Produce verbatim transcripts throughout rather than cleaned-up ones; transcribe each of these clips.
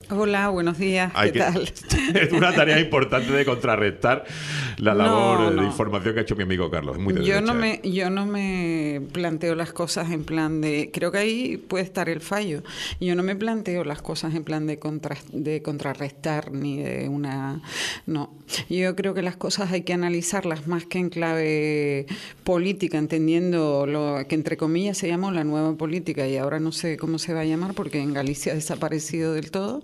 Hola, buenos días. Hay ¿Qué que, tal? Es una tarea importante de contrarrestar la labor No, de no. información que ha hecho mi amigo Carlos. Es muy de Yo derecha, no me, ¿eh? yo no me planteo las cosas en plan de... Creo que ahí puede estar el fallo. Yo no me planteo las cosas en plan de, contra, de contrarrestar ni de una... No. Yo creo que las cosas hay que analizarlas más que en clave política, entendiendo lo que entre comillas se llama la nueva política, y ahora no sé cómo se va a llamar porque en Galicia ha desaparecido del todo.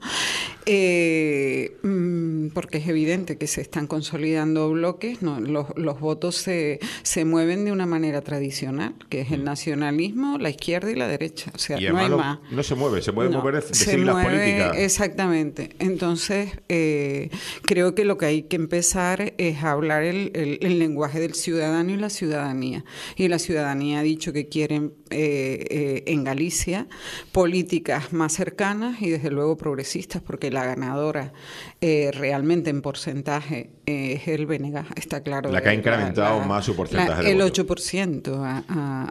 Eh, porque es evidente que se están consolidando bloques, ¿no? los, los votos se, se mueven de una manera tradicional, que es el nacionalismo, la izquierda y la derecha. O sea, Y no hay además más. lo, no se mueve, se puede No, mover de se seguir las mueve, políticas. exactamente. Entonces, eh, creo que lo que hay que empezar es a hablar el, el, el lenguaje del ciudadano y la ciudadanía. Y la ciudadanía ha dicho que quieren eh, eh, en Galicia políticas más cercanas y desde luego progresistas, porque la ganadora eh, realmente en porcentaje eh, es el B N G, está claro. La que ha incrementado la, la, más su porcentaje la, de el voto. ocho por ciento a, a,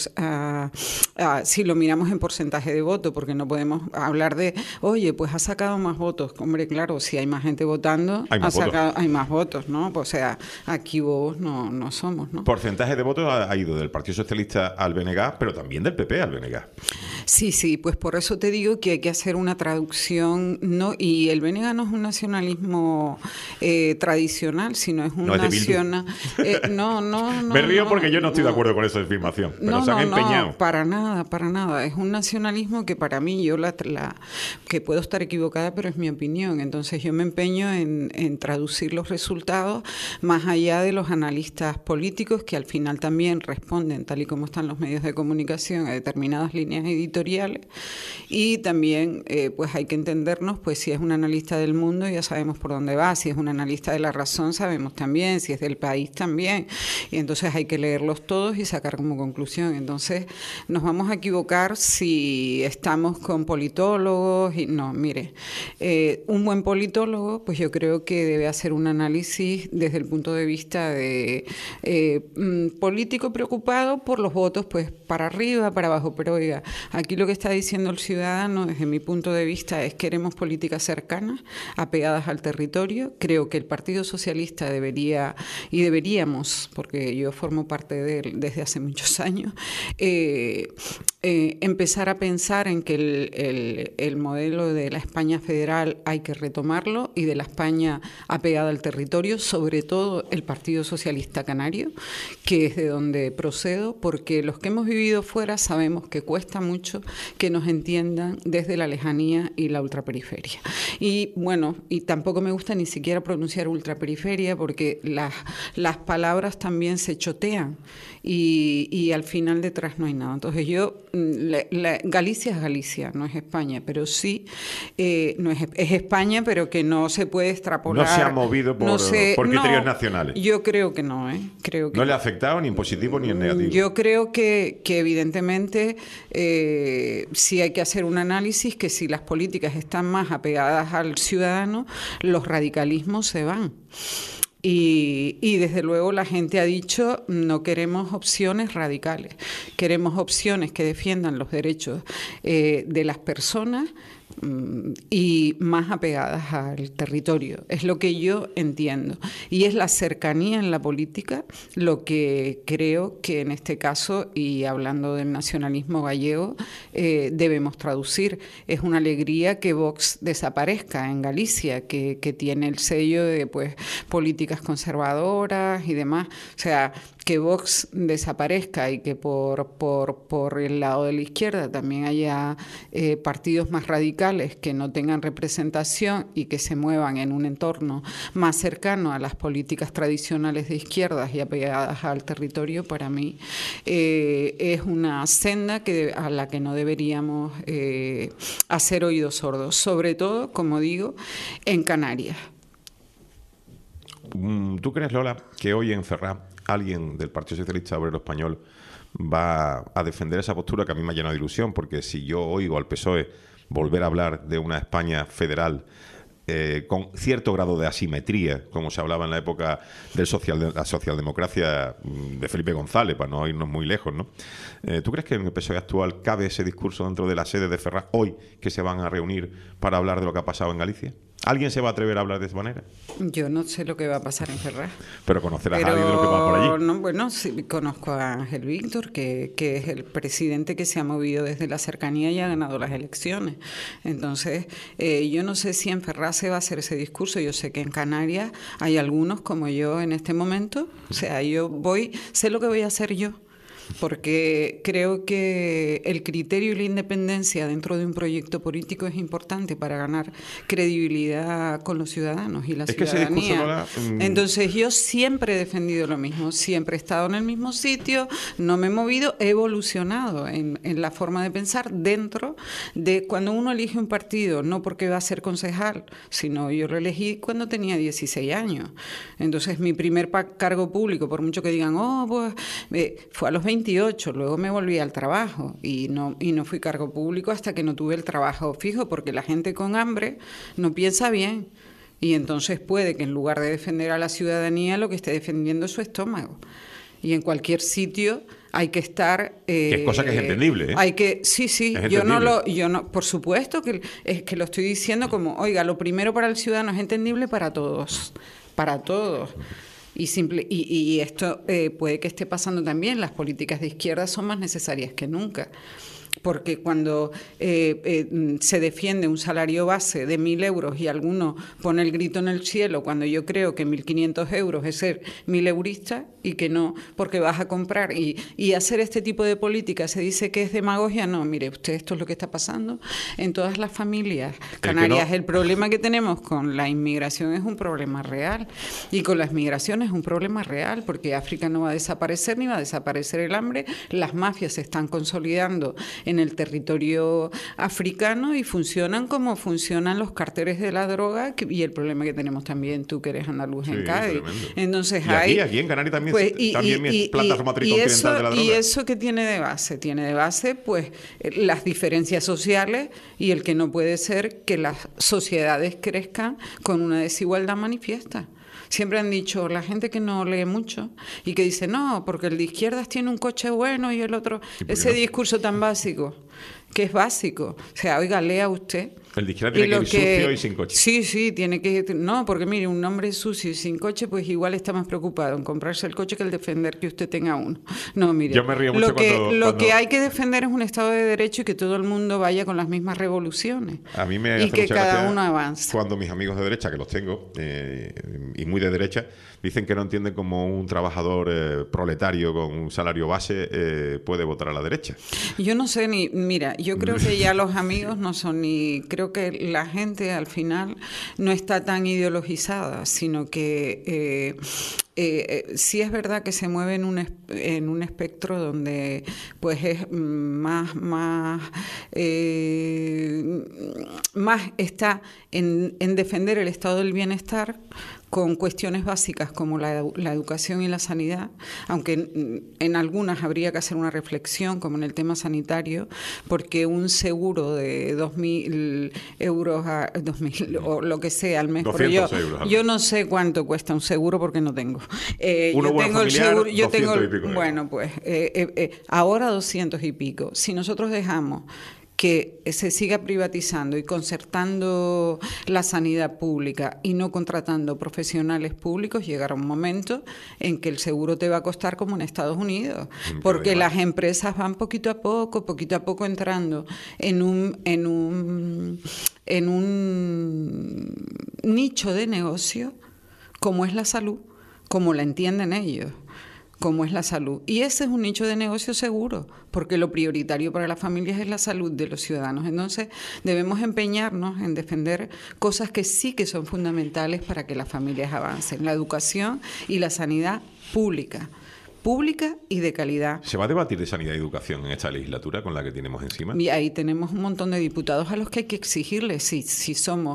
a, a, a, si lo miramos en porcentaje de voto, porque no podemos hablar de, oye, pues ha sacado más votos. Hombre, claro, si hay más gente votando, hay más, ha votos. Sacado, hay más votos, ¿no? O sea, aquí bobos no, no somos, ¿no? Porcentaje de votos ha, ha ido del Partido Socialista al B N G, pero también del P P al B N G. Sí, sí, pues por eso te digo que hay que hacer una traducción, no, y el B N G no es un nacionalismo eh, tradicional, sino es un no es nacional. Eh, no, no, no. Me río no, porque yo no estoy no. de acuerdo con esa afirmación, pero no, se han no, empeñado. No, para nada, para nada. Es un nacionalismo que para mí, yo la, la que puedo estar equivocada, pero es mi opinión. Entonces yo me empeño en, en traducir los resultados más allá de los analistas políticos, que al final también responden, tal y como están los medios de comunicación, a determinadas líneas editoriales. Y también eh, pues hay que entendernos, pues si es un analista del Mundo ya sabemos por dónde va, si es un analista de La Razón sabemos también, si es del País también, y entonces hay que leerlos todos y sacar como conclusión. Entonces nos vamos a equivocar si estamos con politólogos y no, mire, eh, un buen politólogo pues yo creo que debe hacer un análisis desde el punto de vista de eh, político preocupado por los votos, pues para arriba, para abajo, pero oiga, aquí lo que está diciendo el ciudadano, desde mi punto de vista, es queremos políticas cercanas, apegadas al territorio. Creo que el Partido Socialista debería, y deberíamos, porque yo formo parte de él desde hace muchos años, eh, eh, empezar a pensar en que el, el, el modelo de la España federal hay que retomarlo, y de la España apegada al territorio, sobre todo el Partido Socialista Canario, que es de donde procedo, porque los que hemos vivido fuera sabemos que cuesta mucho que nos entiendan desde la lejanía y la ultraperiferia. Y bueno, y tampoco me gusta ni siquiera pronunciar ultraperiferia porque las, las palabras también se chotean y, y al final detrás no hay nada. Entonces yo, la, la, Galicia es Galicia, no es España, pero sí, eh, no es, es España, pero que no se puede extrapolar. No se ha movido por, no sé, por criterios no, nacionales. Yo creo que no, ¿eh? Creo que no le ha afectado ni en positivo ni en negativo. Yo creo que, que evidentemente eh, sí hay que hacer un análisis, que si las políticas están más apegadas al ciudadano, los radicalismos se van. Y, y desde luego la gente ha dicho, no queremos opciones radicales, queremos opciones que defiendan los derechos eh, de las personas y más apegadas al territorio. Es lo que yo entiendo. Y es la cercanía en la política lo que creo que en este caso, y hablando del nacionalismo gallego, eh, debemos traducir. Es una alegría que Vox desaparezca en Galicia, que, que tiene el sello de pues políticas conservadoras y demás. O sea, que Vox desaparezca y que por, por, por el lado de la izquierda también haya eh, partidos más radicales que no tengan representación y que se muevan en un entorno más cercano a las políticas tradicionales de izquierdas y apegadas al territorio, para mí eh, es una senda que, a la que no deberíamos eh, hacer oídos sordos, sobre todo, como digo, en Canarias. ¿Tú crees, Lola, que hoy en Ferraz alguien del Partido Socialista Obrero Español va a defender esa postura que a mí me ha llenado de ilusión? Porque si yo oigo al P S O E volver a hablar de una España federal eh, con cierto grado de asimetría, como se hablaba en la época de social, la socialdemocracia de Felipe González, para no irnos muy lejos, ¿no? Eh, ¿Tú crees que en el P S O E actual cabe ese discurso dentro de la sede de Ferraz hoy, que se van a reunir para hablar de lo que ha pasado en Galicia? ¿Alguien se va a atrever a hablar de esa manera? Yo no sé lo que va a pasar en Ferraz. Pero conocerás Pero, a alguien de lo que va por allí. No, bueno, sí, conozco a Ángel Víctor, que, que es el presidente que se ha movido desde la cercanía y ha ganado las elecciones. Entonces, eh, yo no sé si en Ferraz se va a hacer ese discurso. Yo sé que en Canarias hay algunos como yo en este momento. O sea, yo voy, sé lo que voy a hacer yo. Porque creo que el criterio y la independencia dentro de un proyecto político es importante para ganar credibilidad con los ciudadanos y la es ciudadanía. Que ese discurso no la, mm... Entonces yo siempre he defendido lo mismo, siempre he estado en el mismo sitio, no me he movido, he evolucionado en, en la forma de pensar dentro de cuando uno elige un partido, no porque va a ser concejal, sino yo lo elegí cuando tenía dieciséis años. Entonces mi primer cargo público, por mucho que digan, oh, pues eh, fue a los veintiocho, luego me volví al trabajo y no, y no fui cargo público hasta que no tuve el trabajo fijo, porque la gente con hambre no piensa bien y entonces puede que en lugar de defender a la ciudadanía lo que esté defendiendo es su estómago. Y en cualquier sitio hay que estar... Eh, que es cosa que es entendible, ¿eh? Hay que, sí, sí, yo no lo, yo no, por supuesto que es que lo estoy diciendo como, oiga, lo primero para el ciudadano es entendible para todos, para todos. Y, simple, y, y esto eh, puede que esté pasando también, las políticas de izquierda son más necesarias que nunca. Porque cuando eh, eh, se defiende un salario base de mil euros y alguno pone el grito en el cielo, cuando yo creo que mil quinientos euros es ser mil eurista y que no, porque vas a comprar y, y hacer este tipo de política se dice que es demagogia. No, mire usted, esto es lo que está pasando en todas las familias canarias. El, no... el problema que tenemos con la inmigración es un problema real y con las migraciones es un problema real, porque África no va a desaparecer ni va a desaparecer el hambre. Las mafias se están consolidando en el territorio africano y funcionan como funcionan los cárteles de la droga, que, y el problema que tenemos también tú, que eres andaluz, sí, en Cádiz. Tremendo. Entonces y hay... Aquí, aquí en Canarias también, pues, y, también y, es planta matriz continental de la droga. ¿Y eso qué tiene de base? Tiene de base pues las diferencias sociales y el que no puede ser que las sociedades crezcan con una desigualdad manifiesta. Siempre han dicho la gente que no lee mucho y que dice, no, porque el de izquierdas tiene un coche bueno y el otro... Ese no? discurso tan básico, que es básico. O sea, oiga, lea usted. El de izquierda tiene que ir que, sucio y sin coche. Sí, sí, tiene que... No, porque mire, un hombre sucio y sin coche, pues igual está más preocupado en comprarse el coche que el defender que usted tenga uno. No, mire, yo me río mucho lo, que, cuando, lo cuando... que hay que defender es un Estado de Derecho y que todo el mundo vaya con las mismas revoluciones. A mí me y que cada uno avance. Cuando mis amigos de derecha, que los tengo, eh, y muy de derecha, dicen que no entienden cómo un trabajador eh, proletario con un salario base eh, puede votar a la derecha. Yo no sé ni... Mira, yo creo que ya los amigos no son ni... Creo que la gente al final no está tan ideologizada, sino que eh, eh, eh, sí es verdad que se mueve en un, en un espectro donde pues es más, más, eh, más está en, en defender el estado del bienestar con cuestiones básicas como la, la educación y la sanidad, aunque en, en algunas habría que hacer una reflexión, como en el tema sanitario, porque un seguro de dos mil euros a dos mil o lo que sea al mes, porque yo, euros, yo no sé cuánto cuesta un seguro porque no tengo. Eh, Uno yo tengo familiar, el seguro, yo tengo el, y pico, bueno, pues eh, eh, eh, ahora doscientos y pico. Si nosotros dejamos que se siga privatizando y concertando la sanidad pública y no contratando profesionales públicos, llegará un momento en que el seguro te va a costar como en Estados Unidos, porque las empresas van poquito a poco, poquito a poco entrando en un, en un, en un nicho de negocio como es la salud, como la entienden ellos, como es la salud. Y ese es un nicho de negocio seguro, porque lo prioritario para las familias es la salud de los ciudadanos. Entonces, debemos empeñarnos en defender cosas que sí que son fundamentales para que las familias avancen, la educación y la sanidad pública. pública y de calidad. ¿Se va a debatir de sanidad y educación en esta legislatura con la que tenemos encima? Y ahí tenemos un montón de diputados a los que hay que exigirles si, si somos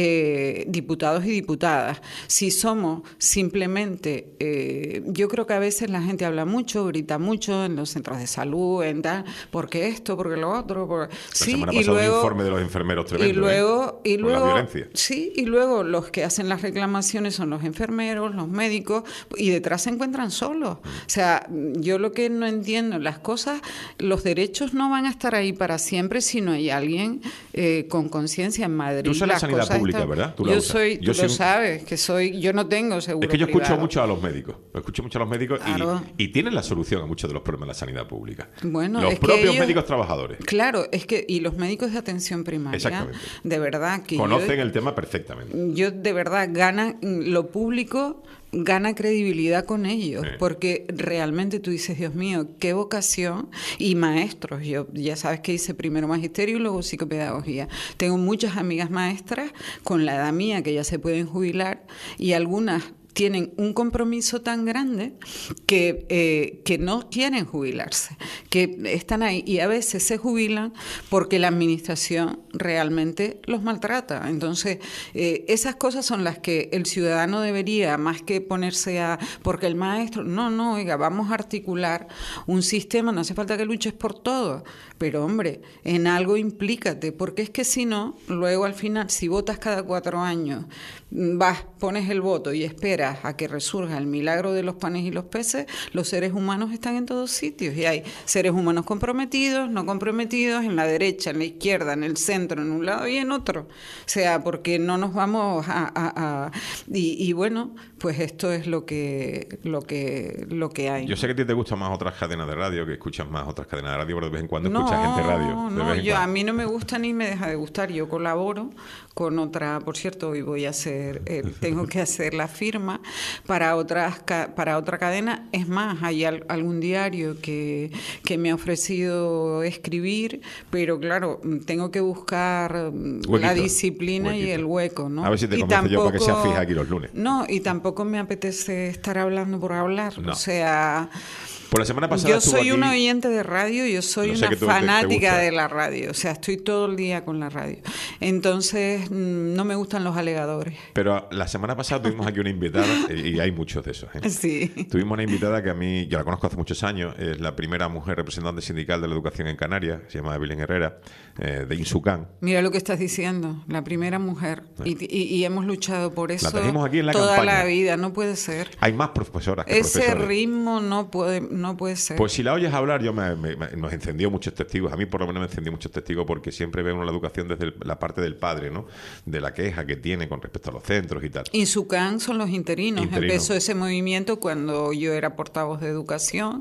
eh, diputados y diputadas, si somos simplemente, eh, yo creo que a veces la gente habla mucho, grita mucho en los centros de salud, en tal, porque esto, porque lo otro, porque... La sí, semana y pasada luego, un informe de los enfermeros tremendo, y luego, ¿eh? y luego, Por la violencia. Sí, y luego los que hacen las reclamaciones son los enfermeros, los médicos, y detrás se encuentran solos. O sea, yo lo que no entiendo, las cosas, los derechos no van a estar ahí para siempre si no hay alguien eh, con conciencia en Madrid. Tú usas la Las sanidad cosas pública, están... ¿verdad? Tú la yo usas. soy, Yo tú soy lo un... sabes, que soy, yo no tengo seguro Es que yo escucho privado. mucho a los médicos, escucho mucho a los médicos Claro. y, y tienen la solución a muchos de los problemas de la sanidad pública. Bueno, los es que propios ellos- médicos trabajadores Claro, es que, y los médicos de atención primaria, Exactamente. de verdad que conocen yo, el tema perfectamente. yo de verdad gana, lo público gana credibilidad con ellos, Sí. porque realmente tú dices, Dios mío, qué vocación, y maestros, yo ya sabes que hice primero magisterio y luego psicopedagogía. Tengo muchas amigas maestras con la edad mía que ya se pueden jubilar y algunas tienen un compromiso tan grande que, eh, que no quieren jubilarse, que están ahí y a veces se jubilan porque la administración realmente los maltrata. Entonces, eh, esas cosas son las que el ciudadano debería, más que ponerse a... Porque el maestro, no, no, oiga, vamos a articular un sistema, no hace falta que luches por todo, pero hombre, en algo implícate, porque es que si no, luego al final, si votas cada cuatro años, vas, pones el voto y esperas a que resurja el milagro de los panes y los peces, los seres humanos están en todos sitios y hay seres humanos comprometidos, no comprometidos, en la derecha, en la izquierda, en el centro, en un lado y en otro. O sea, porque no nos vamos a... a, a y, y bueno, pues esto es lo que, lo que, lo que hay. Yo sé que a ti te gustan más otras cadenas de radio, que escuchas más otras cadenas de radio, pero de vez en cuando No, escuchas gente radio. de no, vez en yo, a cuando. mí no me gusta ni me deja de gustar. Yo colaboro con otra, por cierto, hoy voy a hacer, eh, tengo que hacer la firma para otras ca- para otra cadena. Es más, hay al- algún diario que, que me ha ofrecido escribir, pero claro, tengo que buscar mm, Huequito, la disciplina y huequito. el hueco, ¿no? A ver si te Y convenzo yo para que seas tampoco- fija aquí los lunes. No, y tampoco me apetece estar hablando por hablar. No. O sea... Por la semana pasada Yo estuvo soy aquí- una oyente de radio, yo soy Lo sé una que tú- te- te fanática gusta. de la radio, o sea, estoy todo el día con la radio. Entonces, mm, no me gustan los alegadores. Pero la semana pasada tuvimos aquí una invitada, y hay muchos de esos, ¿eh? Sí. Tuvimos una invitada que a mí, yo la conozco hace muchos años, es la primera mujer representante sindical de la educación en Canarias, se llama Evelyn Herrera, eh, de Insucan. Mira lo que estás diciendo, la primera mujer. Y, y- y hemos luchado por eso trajimos aquí en la toda campaña. la vida, no puede ser. Hay más profesoras que Ese profesores. ritmo no puede, no puede ser. Pues si la oyes hablar, yo me, me- me- nos encendió muchos testigos. A mí por lo menos me encendió muchos testigos porque siempre veo la educación desde el- la parte del padre, ¿no? De la queja que tiene con respecto a los centros y tal. Insucan son los interinos. Interinos. Empezó ese movimiento cuando yo era portavoz de educación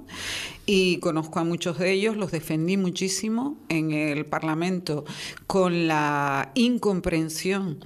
y conozco a muchos de ellos, los defendí muchísimo en el Parlamento con la incomprensión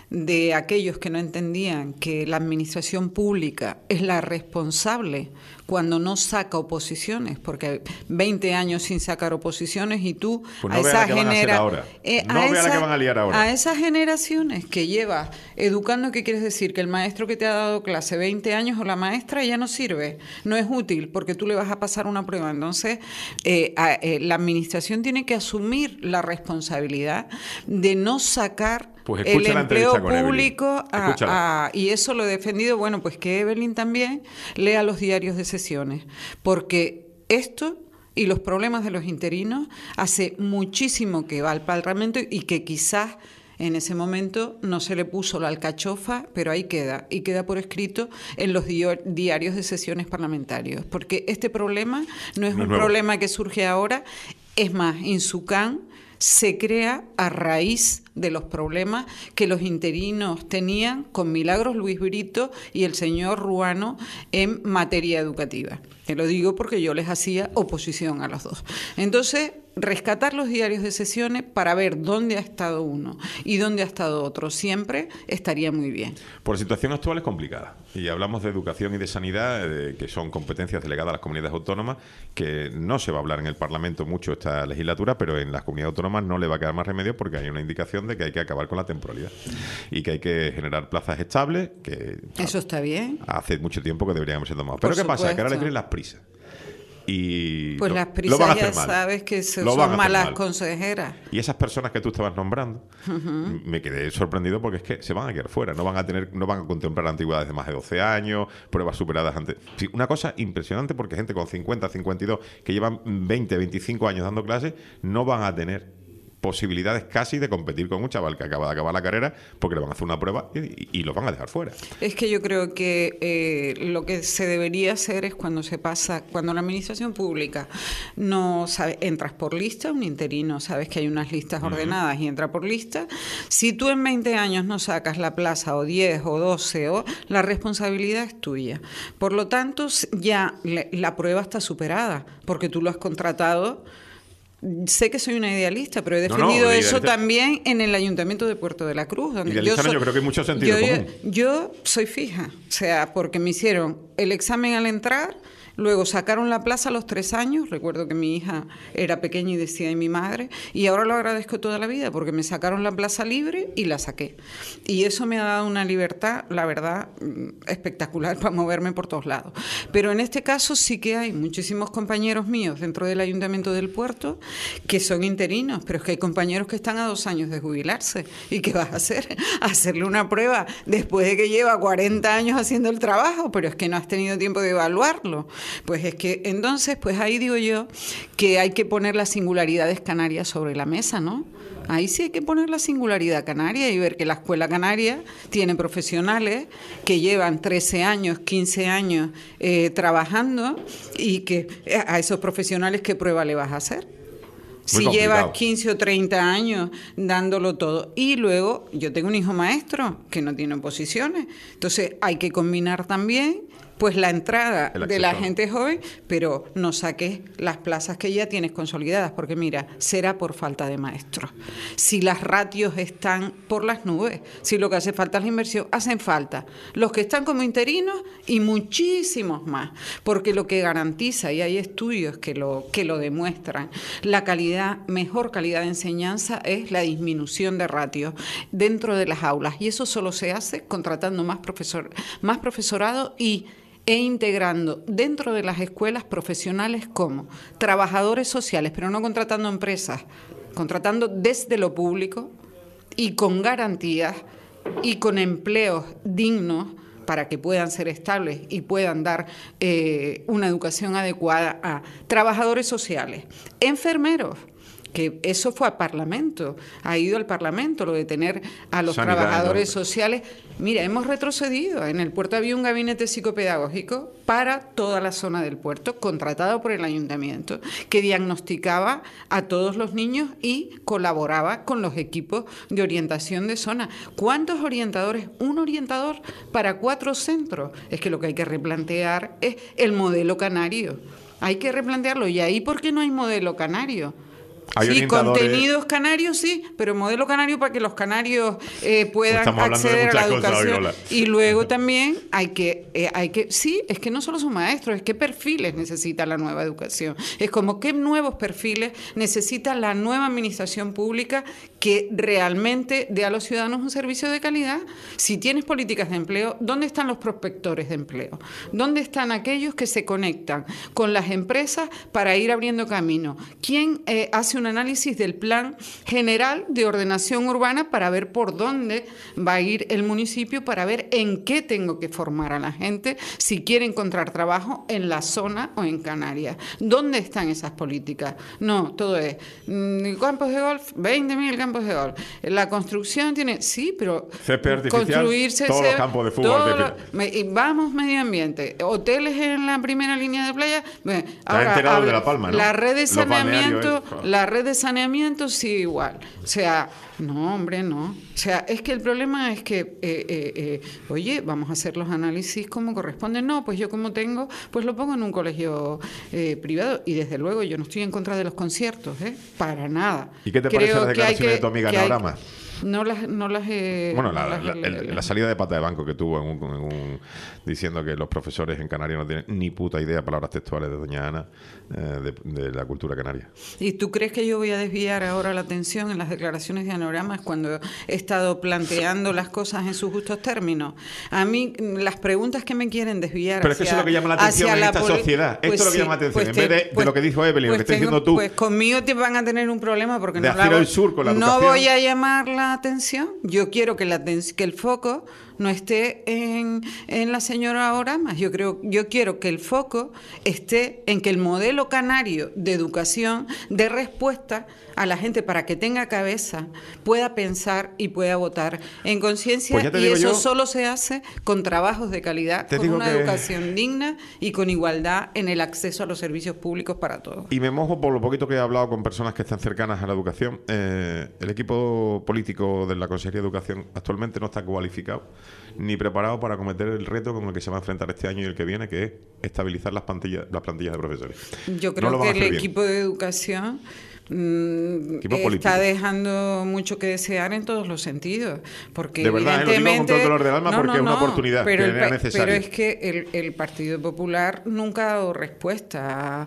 de aquellos que no entendían que la administración pública es la responsable cuando no saca oposiciones, porque veinte años sin sacar oposiciones y tú Pues a no vea esa la que van a hacer genera- ahora. eh, No vea la que van a liar ahora. a esas generaciones que llevas educando, ¿qué quieres decir? Que el maestro que te ha dado clase veinte años o la maestra ya no sirve, no es útil porque tú le vas a pasar una prueba. Entonces, eh, a- eh, la administración tiene que asumir la responsabilidad de no sacar Pues el escucha la empleo entrevista con Evelyn. público a- Escúchala. a- y eso lo he defendido. Bueno, pues que Evelyn también lea los diarios de sesiones, porque esto y los problemas de los interinos hace muchísimo que va al Parlamento y que quizás en ese momento no se le puso la alcachofa, pero ahí queda, y queda por escrito en los dio- diarios de sesiones parlamentarios, porque este problema no es No es un nuevo. problema que surge ahora, es más, Insucan se crea a raíz de los problemas que los interinos tenían con Milagros Luis Brito y el señor Ruano en materia educativa. Te lo digo porque yo les hacía oposición a los dos. Entonces, rescatar los diarios de sesiones para ver dónde ha estado uno y dónde ha estado otro. Siempre estaría muy bien. Por la situación actual es complicada. Y hablamos de educación y de sanidad, eh, que son competencias delegadas a las comunidades autónomas, que no se va a hablar en el Parlamento mucho esta legislatura, pero en las comunidades autónomas no le va a quedar más remedio porque hay una indicación de que hay que acabar con la temporalidad y que hay que generar plazas estables, que eso está bien. Hace mucho tiempo que deberían haberse tomado. Pero ¿qué pasa? Que ahora le vienen las prisas. Y pues lo, las prisas lo ya sabes que son malas mal. consejeras. Y esas personas que tú estabas nombrando, uh-huh. me quedé sorprendido porque es que se van a quedar fuera, no van a tener, no van a contemplar antigüedades de más de doce años, pruebas superadas antes. Sí, una cosa impresionante, porque gente con cincuenta, cincuenta y dos que llevan veinte, veinticinco años dando clases no van a tener posibilidades casi de competir con un chaval que acaba de acabar la carrera, porque le van a hacer una prueba y, y, y los van a dejar fuera. Es que yo creo que eh, lo que se debería hacer es cuando se pasa, cuando la administración pública no sabe, entras por lista, un interino, sabes que hay unas listas ordenadas uh-huh. y entra por lista. Si tú en veinte años no sacas la plaza, o diez, o doce, o, la responsabilidad es tuya. Por lo tanto, ya la, la prueba está superada, porque tú lo has contratado. Sé que soy una idealista, pero he defendido no, no, eso también en el Ayuntamiento de Puerto de la Cruz. Donde yo, so, no, yo creo que hay mucho sentido yo, común. Yo, yo soy fija, o sea, porque me hicieron el examen al entrar, luego sacaron la plaza a los tres años, recuerdo que mi hija era pequeña y decía, y mi madre, y ahora lo agradezco toda la vida, porque me sacaron la plaza libre y la saqué. Y eso me ha dado una libertad, la verdad, espectacular para moverme por todos lados. Pero en este caso sí que hay muchísimos compañeros míos dentro del Ayuntamiento del Puerto que son interinos, pero es que hay compañeros que están a dos años de jubilarse. ¿Y qué vas a hacer? Hacerle una prueba después de que lleva cuarenta años haciendo el trabajo, pero es que no has tenido tiempo de evaluarlo. Pues es que entonces, pues ahí digo yo que hay que poner las singularidades canarias sobre la mesa, ¿no? Ahí sí hay que poner la singularidad canaria y ver que la Escuela Canaria tiene profesionales que llevan trece años, quince años eh, trabajando, y que a esos profesionales, ¿qué prueba le vas a hacer? Si llevas quince o treinta años dándolo todo. Y luego, yo tengo un hijo maestro que no tiene oposiciones. Entonces, hay que combinar también pues la entrada de la gente joven, pero no saques las plazas que ya tienes consolidadas, porque mira, será por falta de maestros. Si las ratios están por las nubes, si lo que hace falta es la inversión, hacen falta los que están como interinos y muchísimos más, porque lo que garantiza, y hay estudios que lo, que lo demuestran, la calidad, mejor calidad de enseñanza es la disminución de ratios dentro de las aulas, y eso solo se hace contratando más profesor, más profesorado y e integrando dentro de las escuelas profesionales como trabajadores sociales, pero no contratando empresas, contratando desde lo público y con garantías y con empleos dignos para que puedan ser estables y puedan dar eh, una educación adecuada a trabajadores sociales, enfermeros, que eso fue al Parlamento, ha ido al Parlamento lo de tener a los Sanidad, trabajadores no. sociales. Mira, hemos retrocedido. En el puerto había un gabinete psicopedagógico para toda la zona del puerto, contratado por el Ayuntamiento, que diagnosticaba a todos los niños y colaboraba con los equipos de orientación de zona. ¿Cuántos orientadores? Un orientador para cuatro centros. Es que lo que hay que replantear es el modelo canario. Hay que replantearlo. ¿Y ahí por qué no hay modelo canario? Hay sí, contenidos canarios, sí, pero modelo canario para que los canarios eh, puedan acceder a la educación. Hoy, y luego también hay que, eh, hay que, sí, es que no solo son maestros, es qué perfiles necesita la nueva educación. Es como qué nuevos perfiles necesita la nueva administración pública que realmente dé a los ciudadanos un servicio de calidad. Si tienes políticas de empleo, ¿dónde están los prospectores de empleo? ¿Dónde están aquellos que se conectan con las empresas para ir abriendo camino? ¿Quién eh, hace un análisis del plan general de ordenación urbana para ver por dónde va a ir el municipio, para ver en qué tengo que formar a la gente si quiere encontrar trabajo en la zona o en Canarias? ¿Dónde están esas políticas? No, todo es mmm, campos de golf, veinte mil campos de golf. La construcción tiene, sí, pero construirse todos los campos de fútbol. Me, vamos, medio ambiente, hoteles en la primera línea de playa. Bueno, ahora, enterado de La Palma, ¿no? La red de saneamiento, la red de saneamiento sigue igual. O sea, no, hombre, no. O sea, es que el problema es que, eh, eh, eh, oye, vamos a hacer los análisis como corresponde. No, pues yo como tengo, pues lo pongo en un colegio eh, privado. Y desde luego yo no estoy en contra de los conciertos, ¿eh? Para nada. ¿Y qué te Creo parece las que declaraciones que, de tu amiga hay, Naorama? No las, no las he... Bueno, la, no las la, he, el, la salida de pata de banco que tuvo en un, en un, diciendo que los profesores en Canarias no tienen ni puta idea, palabras textuales de doña Ana, eh, de, de la cultura canaria. ¿Y tú crees que yo voy a desviar ahora la atención en las declaraciones de Anoramas cuando he estado planteando las cosas en sus justos términos? A mí, las preguntas que me quieren desviar Pero hacia, es que eso es lo que llama la atención en esta sociedad. Pues Esto es lo que sí, llama la atención. Pues en te, vez de, pues, de lo que dijo Evelyn, pues lo que estás tengo, diciendo tú. Pues conmigo te van a tener un problema porque de no, hacer la, el surco, la no educación. voy a llamar la atención. Yo quiero que, la, que el foco no esté en, en la señora Oramas. Yo creo, yo quiero que el foco esté en que el modelo canario de educación dé respuesta a la gente para que tenga cabeza, pueda pensar y pueda votar en conciencia. Pues y eso yo, solo se hace con trabajos de calidad, con una que... educación digna y con igualdad en el acceso a los servicios públicos para todos. Y me mojo por lo poquito que he hablado con personas que están cercanas a la educación. Eh, el equipo político de la Consejería de Educación actualmente no está cualificado ni preparado para acometer el reto con el que se va a enfrentar este año y el que viene, que es estabilizar las plantillas, las plantillas de profesores. Yo creo no que el equipo de educación Mm, está dejando mucho que desear en todos los sentidos, porque de verdad, evidentemente eh, lo digo con todo el dolor del alma, no, porque no, es una no, oportunidad pero que el, era necesaria. Pero es que el, el Partido Popular nunca ha dado respuesta a,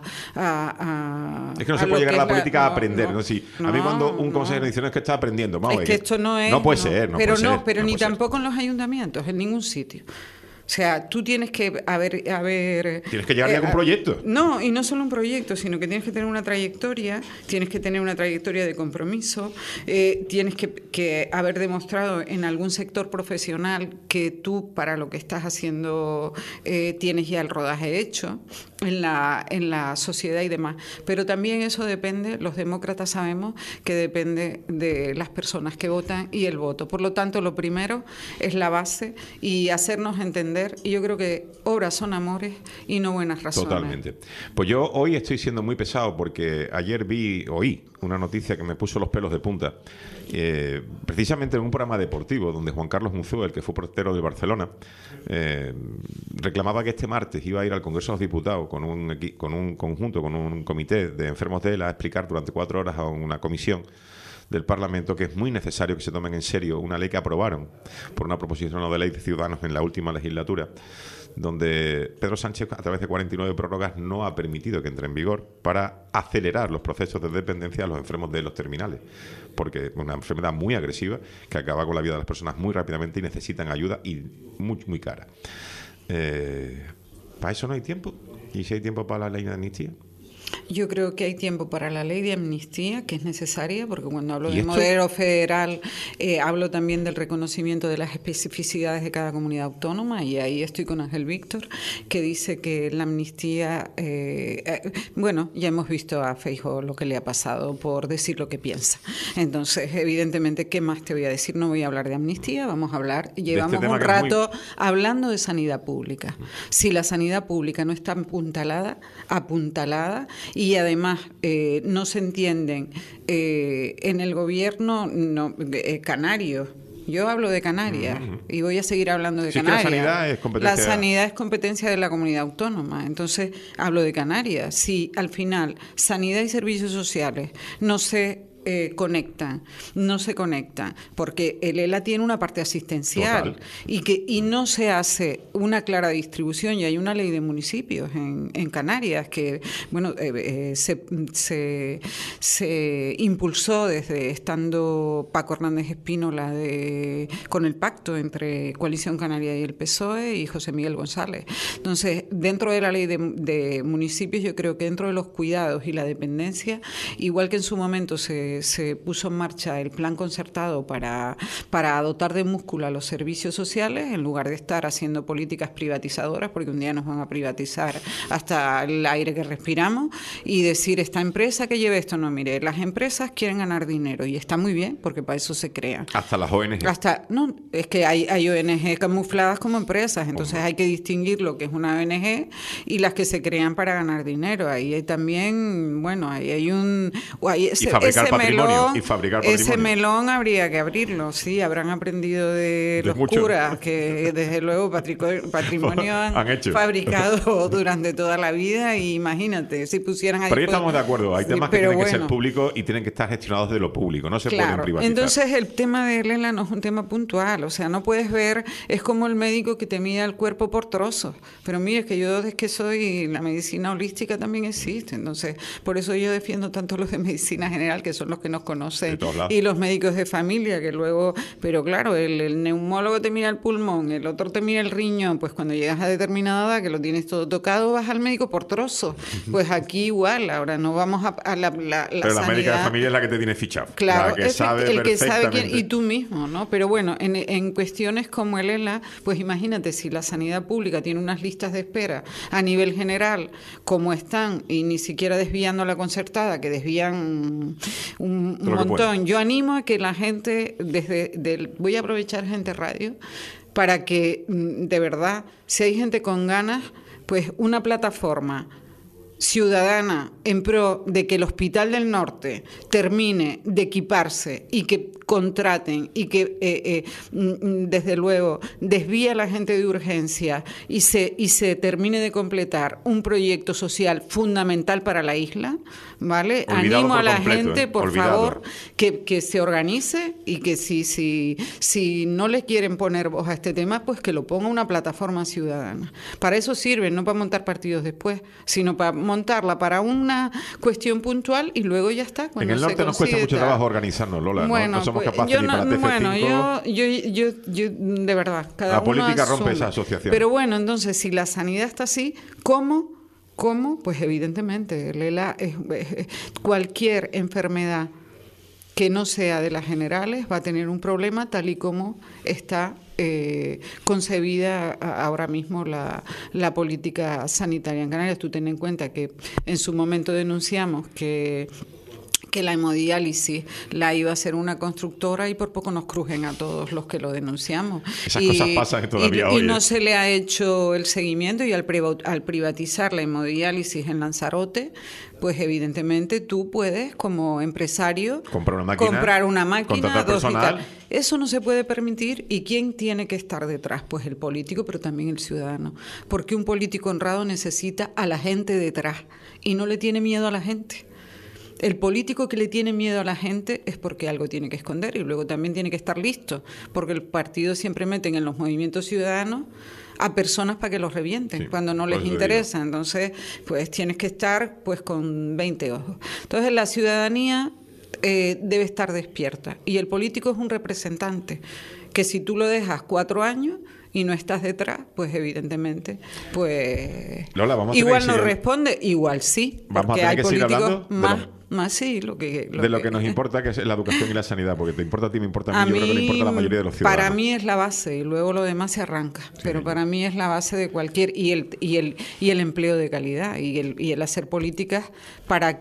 a, a es que no se puede llegar a la política la, a aprender, no, ¿no? Sí, no, a mí cuando un consejero dice no es que está aprendiendo, vamos, es, es que esto no es, no puede ser, no pero puede no, ser, pero no ni puede tampoco ser. en los ayuntamientos, en ningún sitio. O sea, tú tienes que haber... haber tienes que llegar ya eh, con un proyecto. No, y no solo un proyecto, sino que tienes que tener una trayectoria, tienes que tener una trayectoria de compromiso, eh, tienes que, que haber demostrado en algún sector profesional que tú, para lo que estás haciendo, eh, tienes ya el rodaje hecho en la, en la sociedad y demás. Pero también eso depende, los demócratas sabemos que depende de las personas que votan y el voto. Por lo tanto, lo primero es la base y hacernos entender. Y yo creo que obras son amores y no buenas razones. Totalmente. Pues yo hoy estoy siendo muy pesado porque ayer vi, oí una noticia que me puso los pelos de punta, eh, precisamente en un programa deportivo donde Juan Carlos Unzué, el que fue portero del Barcelona, eh, reclamaba que este martes iba a ir al Congreso de los Diputados con un, con un conjunto, con un comité de enfermos de él a explicar durante cuatro horas a una comisión del Parlamento que es muy necesario que se tomen en serio una ley que aprobaron por una proposición de ley de Ciudadanos en la última legislatura, donde Pedro Sánchez, a través de cuarenta y nueve prórrogas, no ha permitido que entre en vigor para acelerar los procesos de dependencia a los enfermos de los terminales, porque es una enfermedad muy agresiva que acaba con la vida de las personas muy rápidamente y necesitan ayuda y muy, muy cara. Eh, ¿Para eso no hay tiempo? ¿Y si hay tiempo para la ley de amnistía? Yo creo que hay tiempo para la ley de amnistía, que es necesaria, porque cuando hablo de modelo federal, eh, hablo también del reconocimiento de las especificidades de cada comunidad autónoma, y ahí estoy con Ángel Víctor, que dice que la amnistía, eh, eh, bueno, ya hemos visto a Feijóo lo que le ha pasado por decir lo que piensa. Entonces, evidentemente, ¿qué más te voy a decir? No voy a hablar de amnistía, vamos a hablar, llevamos este un rato muy... hablando de sanidad pública. Si la sanidad pública no está apuntalada, apuntalada, y además eh, no se entienden eh, en el gobierno no, eh, canario. Yo hablo de Canarias uh-huh. y voy a seguir hablando de sí, Canarias. Que la sanidad es competencia. La sanidad es competencia de la comunidad autónoma. Entonces, hablo de Canarias. Si al final sanidad y servicios sociales no se Eh, conectan, no se conectan, porque el E L A tiene una parte asistencial y que y no se hace una clara distribución, y hay una ley de municipios en, en Canarias que bueno eh, eh, se, se, se impulsó desde estando Paco Hernández Espínola de, con el pacto entre Coalición Canaria y el P S O E y José Miguel González. Entonces, dentro de la ley de, de municipios, yo creo que dentro de los cuidados y la dependencia, igual que en su momento se se, se puso en marcha el plan concertado para, para dotar de músculo a los servicios sociales, en lugar de estar haciendo políticas privatizadoras, porque un día nos van a privatizar hasta el aire que respiramos, y decir, esta empresa que lleve esto, no, mire, las empresas quieren ganar dinero, y está muy bien, porque para eso se crean. Hasta las O N G. Hasta, no, es que hay, hay O N G camufladas como empresas, entonces hay que distinguir lo que es una O N G y las que se crean para ganar dinero. Ahí hay también, bueno, ahí hay un... Hay ese, y fabricar ese patrimonio. melón, Y fabricar patrimonio. Ese melón habría que abrirlo, sí, habrán aprendido de, de los mucho. curas, que desde luego patrimonio han, han hecho. fabricado durante toda la vida, y imagínate, si pusieran ahí... Pero ahí estamos de acuerdo, hay temas sí, que tienen bueno. que ser públicos y tienen que estar gestionados de lo público, no se claro. pueden privatizar. Entonces el tema de Lela no es un tema puntual, o sea, no puedes ver, es como el médico que te mide el cuerpo por trozos, pero mire, es que yo desde que soy, la medicina holística también existe, entonces por eso yo defiendo tanto los de medicina general, que son los que nos conocen, y los médicos de familia, que luego, pero claro, el, el neumólogo te mira el pulmón, el otro te mira el riñón, pues cuando llegas a determinada edad, que lo tienes todo tocado, vas al médico por trozos, pues aquí igual, ahora no vamos a, a la, la, la Pero la sanidad. médica de familia es la que te tiene fichado, claro, la que sabe el que sabe perfectamente. quién, y tú mismo, ¿no? Pero bueno, en, en cuestiones como el ELA, pues imagínate, si la sanidad pública tiene unas listas de espera a nivel general, como están, y ni siquiera desviando la concertada, que desvían un, un montón. Yo animo a que la gente, desde del, voy a aprovechar Gente Radio, para que, de verdad, si hay gente con ganas, pues una plataforma ciudadana en pro de que el Hospital del Norte termine de equiparse y que contraten y que eh, eh, desde luego desvíe a la gente de urgencia y se, y se termine de completar un proyecto social fundamental para la isla, ¿vale? Olvidado Animo a la completo, gente, ¿eh? por Olvidado. favor, que, que se organice, y que si, si, si no le quieren poner voz a este tema, pues que lo ponga una plataforma ciudadana. Para eso sirve, no para montar partidos después, sino para montarla para una cuestión puntual y luego ya está. En el norte nos cuesta mucho trabajo organizarnos, Lola. Bueno, no, no somos pues, capaces yo ni no, para T F cinco. Bueno, yo, yo, yo, yo, de verdad, cada La uno política rompe asume. esa asociación. Pero bueno, entonces, si la sanidad está así, ¿cómo? ¿Cómo? Pues evidentemente, Lela, es, es, cualquier enfermedad que no sea de las generales va a tener un problema, tal y como está eh, concebida ahora mismo la, la política sanitaria en Canarias. Tú ten en cuenta que en su momento denunciamos que que la hemodiálisis la iba a hacer una constructora, y por poco nos crujen a todos los que lo denunciamos. Esas y, cosas pasan todavía y, hoy. Y no ¿eh? se le ha hecho el seguimiento, y al, al privatizar la hemodiálisis en Lanzarote, pues evidentemente tú puedes, como empresario, comprar una máquina, comprar una máquina contratar personal. Eso no se puede permitir. ¿Y quién tiene que estar detrás? Pues el político, pero también el ciudadano. Porque un político honrado necesita a la gente detrás y no le tiene miedo a la gente. El político que le tiene miedo a la gente es porque algo tiene que esconder, y luego también tiene que estar listo, porque el partido siempre meten en los movimientos ciudadanos a personas para que los revienten, sí, cuando no les interesa. Digo. Entonces, pues tienes que estar pues con veinte ojos. Entonces, la ciudadanía eh, debe estar despierta, y el político es un representante que, si tú lo dejas cuatro años y no estás detrás, pues evidentemente, pues Lola, vamos a igual no seguir... responde, igual sí, vamos porque a hay que políticos más, lo... más sí, lo que... Lo de lo que, que nos importa, que es la educación y la sanidad, porque te importa a ti, me importa a mí, a yo mí, creo que le importa a la mayoría de los ciudadanos. Para mí es la base, y luego lo demás se arranca, sí, pero para mí es la base de cualquier, y el, y el, y el empleo de calidad, y el, y el hacer políticas para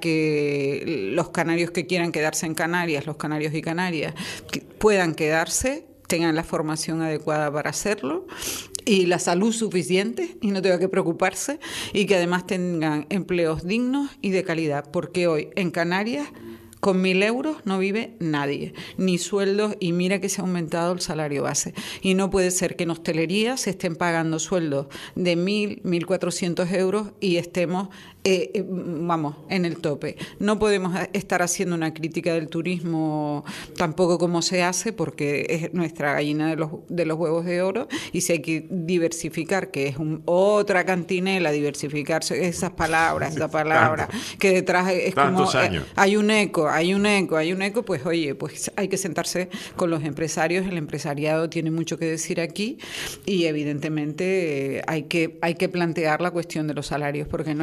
que los canarios que quieran quedarse en Canarias, los canarios y canarias, que puedan quedarse, tengan la formación adecuada para hacerlo, y la salud suficiente, y no tenga que preocuparse, y que además tengan empleos dignos y de calidad, porque hoy en Canarias con mil euros no vive nadie, ni sueldos, y mira que se ha aumentado el salario base. Y no puede ser que en hostelería se estén pagando sueldos de mil, mil cuatrocientos euros y estemos, eh, eh, vamos, en el tope. No podemos estar haciendo una crítica del turismo tampoco como se hace, porque es nuestra gallina de los, de los huevos de oro, y si hay que diversificar, que es un, otra cantinela, diversificarse, esas palabras, esa palabra, que detrás es como... Eh, hay un eco, hay un eco, hay un eco, pues oye, pues hay que sentarse con los empresarios, el empresariado tiene mucho que decir aquí, y evidentemente eh, hay que hay que plantear la cuestión de los salarios, porque no hay camarero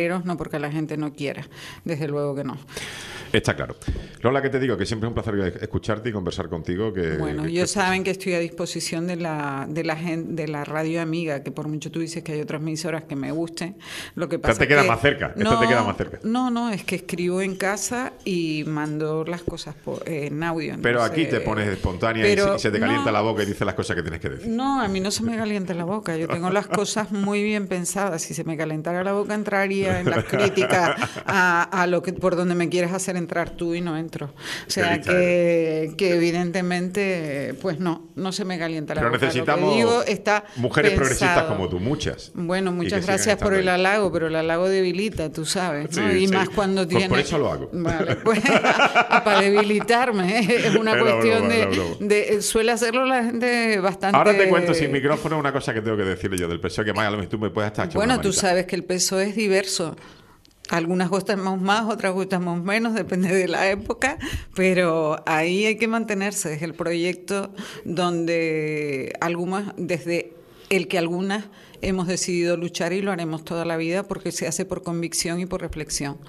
toreros, no porque la gente no quiera, desde luego que no. Está claro. Lola, que te digo que siempre es un placer escucharte y conversar contigo. Que, bueno, que, ellos que, saben que estoy a disposición de la de la gente, de la radio amiga, que por mucho tú dices que hay otras emisoras que me gusten. Lo que pasa esta te queda es que más cerca. No, esta te queda más cerca. No, no, es que escribo en casa y mando las cosas por, eh, en audio. Pero entonces, aquí te pones espontánea pero, y se te calienta no, la boca y dices las cosas que tienes que decir. No, a mí no se me calienta la boca. Yo tengo las cosas muy bien pensadas. Si se me calentara la boca, entraría en las críticas a, a lo que por donde me quieres hacer entrar tú y no entro. O sea que, que evidentemente, pues no, no se me calienta la Pero boca. necesitamos Lo que digo está mujeres pensado. progresistas como tú, muchas. Bueno, muchas gracias por el halago, pero el halago debilita, tú sabes, ¿no? Sí, y sí. más cuando Pues tiene... por eso lo hago. Vale, pues para debilitarme, ¿eh? Es una Era cuestión broma, de, era broma. de... Suele hacerlo la gente bastante... Ahora te cuento sin micrófono una cosa que tengo que decirle yo del P S O E, que más a lo mejor tú me puedes estar echando Bueno, una tú manita. sabes que el P S O E es diverso. Algunas gustamos más, otras gustamos menos, depende de la época, pero ahí hay que mantenerse. Es el proyecto donde algunas, desde el que algunas hemos decidido luchar y lo haremos toda la vida porque se hace por convicción y por reflexión.